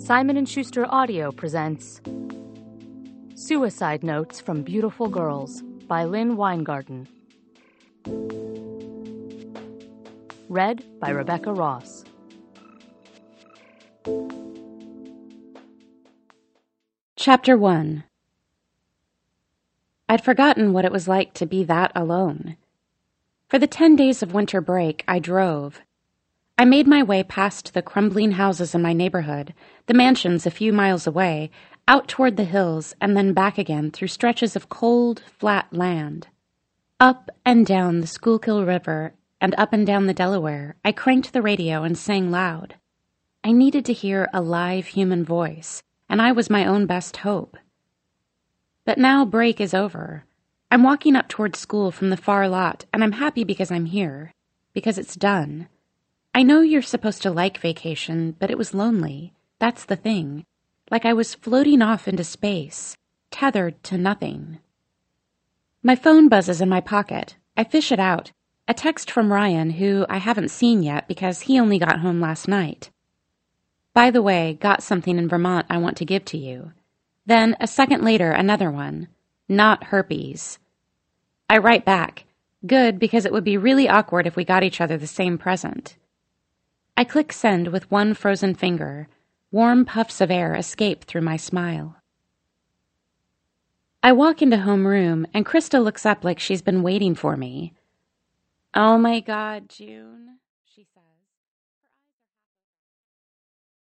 Simon & Schuster Audio presents Suicide Notes from Beautiful Girls by Lynn Weingarten. Read by Rebecca Ross. Chapter 1. I'd forgotten what it was like to be that alone. For the 10 days of winter break, I drove. I made my way past the crumbling houses in my neighborhood, the mansions a few miles away, out toward the hills, and then back again through stretches of cold, flat land. Up and down the Schuylkill River and up and down the Delaware, I cranked the radio and sang loud. I needed to hear a live human voice, and I was my own best hope. But now break is over. I'm walking up toward school from the far lot, and I'm happy because I'm here, because it's done. I know you're supposed to like vacation, but it was lonely. That's the thing. Like I was floating off into space, tethered to nothing. My phone buzzes in my pocket. I fish it out. A text from Ryan, who I haven't seen yet because he only got home last night. By the way, got something in Vermont I want to give to you. Then, a second later, another one. Not herpes. I write back. Good, because it would be really awkward if we got each other the same present. I click send with one frozen finger. Warm puffs of air escape through my smile. I walk into homeroom, and Krista looks up like she's been waiting for me. Oh my God, June.